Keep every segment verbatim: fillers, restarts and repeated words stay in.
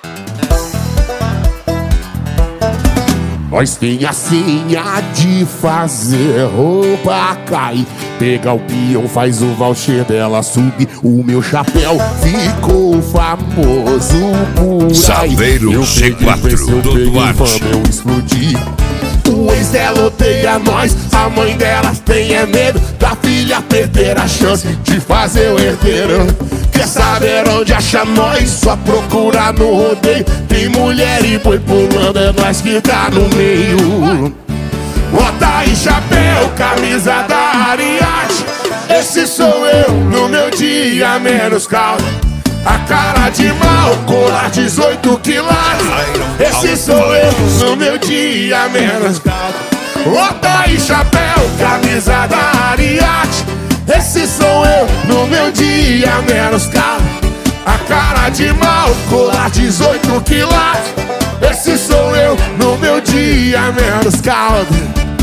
Nós tem a senha de fazer roupa cair. Pega o peão, faz o voucher dela subir. O meu chapéu ficou famoso por aí. Saveiro G quatro do Duarte. Eu explodi. O ex dela odeia nós, a mãe dela tem é medo da filha perder a chance de fazer o herdeiro. Quer saber onde acha nós? Só procura no rodeio. Tem mulher e boi pulando, é nós que tá no meio. Bota aí chapéu, camisa da Ariate. Esse sou eu no meu dia menos caldo. A cara de mal, colar dezoito quilates. Esse sou eu no meu dia menos caldo. Bota aí chapéu, camisa da Ariate. Esse sou eu no meu dia menos caldo. A cara de mal, colar dezoito quilates. Esse sou eu no meu dia menos caldo.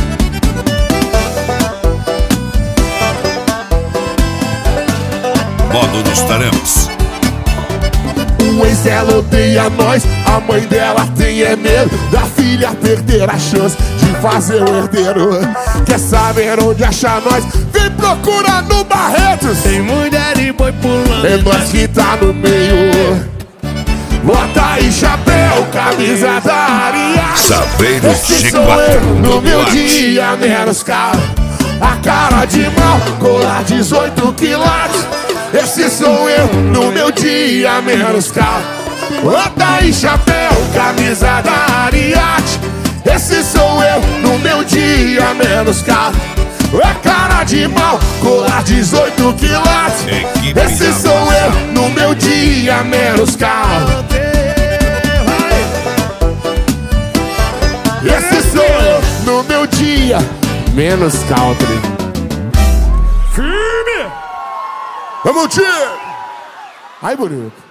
Modo dos Tarampos. O ex dela odeia nós, a mãe dela tem é medo da filha perder a chance de fazer o herdeiro. Quer saber onde achar nós? Vem procurar no Barretos. Tem mulher e boi pulando, é nós que tá no meio. Bota aí chapéu, camisa da Ariate. Saveiro G quatro no do meu Duarte. dia menos caro. A cara de mal, colar dezoito quilates. Esse sou eu no meu dia menos caro. Bota aí chapéu, camisa da Ariate. Esse sou eu no meu dia menos caro. A cara de mal, colar dezoito quilates. Esse sou eu no meu dia menos caro. Esse sou eu no meu dia menos country. Firme! Vamos, tio! Ai, bonito.